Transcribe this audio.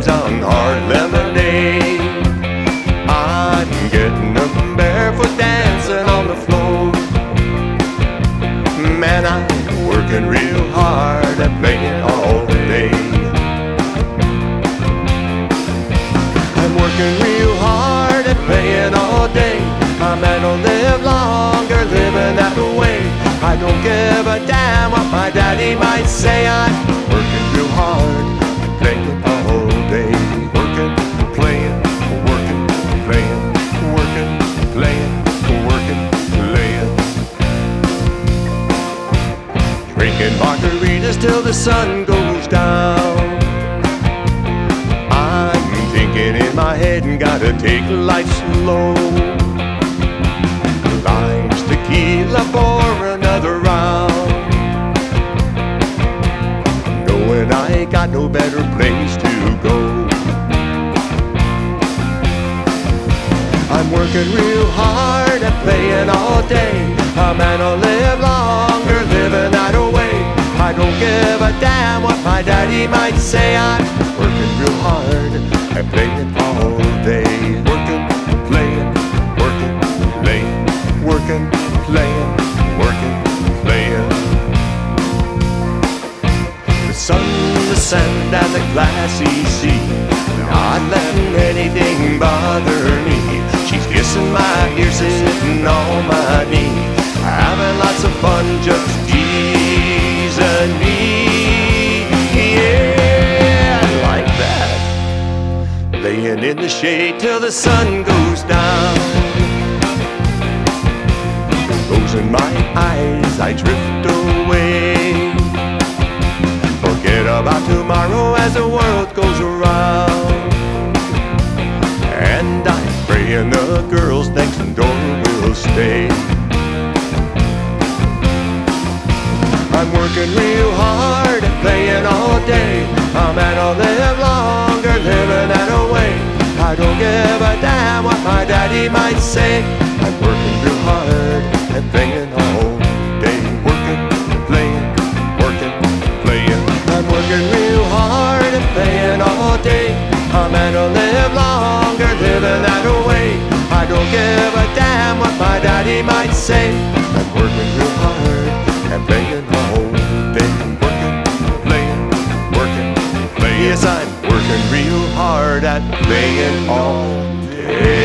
times on hard lemonade. I'm getting them barefoot dancing on the floor. Man, I'm working real hard at playing all day. I'm working real hard at playing all day. A man will live longer living that way. I don't give a damn what my daddy might say. I'm working real hard at playing all day. Working, playing, working, playing, working, playing, working, playing. Drinking margaritas till the sun goes down. I'm thinking in my head and gotta take life slow. Lime's tequila for another round, knowing I ain't got no better place to go. I'm working real hard at playing all day. A man will live longer living that way. I don't give a damn what my daddy might say. I'm working real hard at playing all day. Working, playing, working, playing, working, playing, working, playing. The sun, the sand, and the glassy sea, not letting anything bother me. She's kissing my ear, sitting on my knee, having lots of fun just teasing me. Yeah, I like that. Laying in the shade till the sun goes down. Closing my eyes, I drift away. Forget about tomorrow as the world goes around. And I'm praying the girls next door will stay. I'm working real hard at playing all day. A man will live longer living that way. I don't give a damn what my daddy might say. I'm working real hard at playing all day. Working, playing, working, playing. I'm working real hard at playing all day. A man will live longer living that way. I don't give a damn what my daddy might say. I'm working real hard at playing all day. Working, playing, working, playing. Yes, I'm working real hard at playing all day.